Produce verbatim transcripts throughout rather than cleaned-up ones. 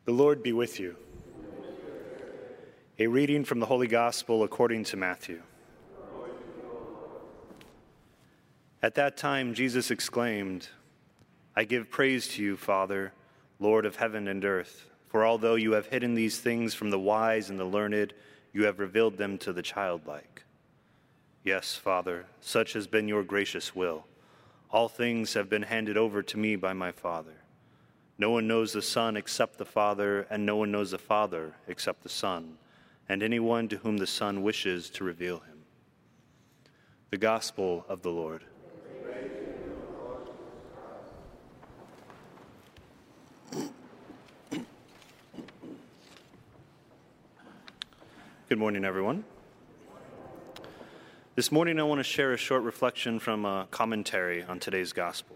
The Lord be with you. A reading from the Holy Gospel according to Matthew. At that time, Jesus exclaimed, "I give praise to you, Father, Lord of heaven and earth, for although you have hidden these things from the wise and the learned, you have revealed them to the childlike. Yes, Father, such has been your gracious will. All things have been handed over to me by my Father. No one knows the Son except the Father, and no one knows the Father except the Son, and anyone to whom the Son wishes to reveal him." The Gospel of the Lord. Good morning, everyone. This morning I want to share a short reflection from a commentary on today's Gospel.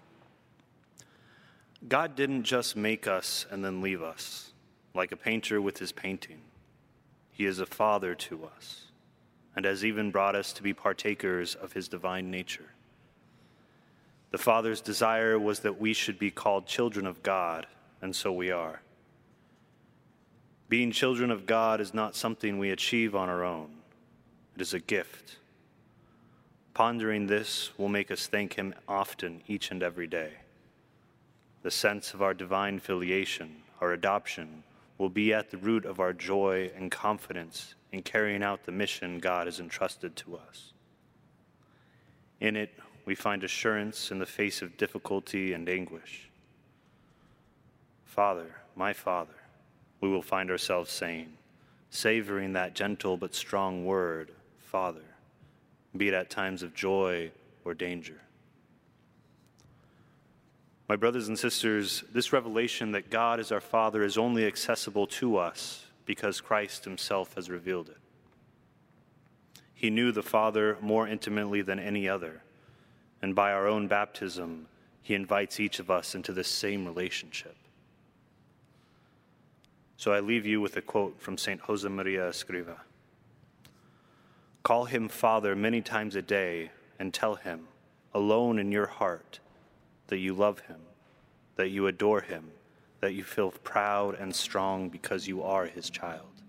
God didn't just make us and then leave us, like a painter with his painting. He is a father to us, and has even brought us to be partakers of his divine nature. The Father's desire was that we should be called children of God, and so we are. Being children of God is not something we achieve on our own. It is a gift. Pondering this will make us thank him often, each and every day. The sense of our divine filiation, our adoption, will be at the root of our joy and confidence in carrying out the mission God has entrusted to us. In it, we find assurance in the face of difficulty and anguish. Father, my Father, we will find ourselves saying, savoring that gentle but strong word, Father, be it at times of joy or danger. My brothers and sisters, this revelation that God is our Father is only accessible to us because Christ himself has revealed it. He knew the Father more intimately than any other, and by our own baptism, he invites each of us into this same relationship. So I leave you with a quote from Saint Josemaria Escriva. "Call him Father many times a day and tell him, alone in your heart, that you love him, that you adore him, that you feel proud and strong because you are his child."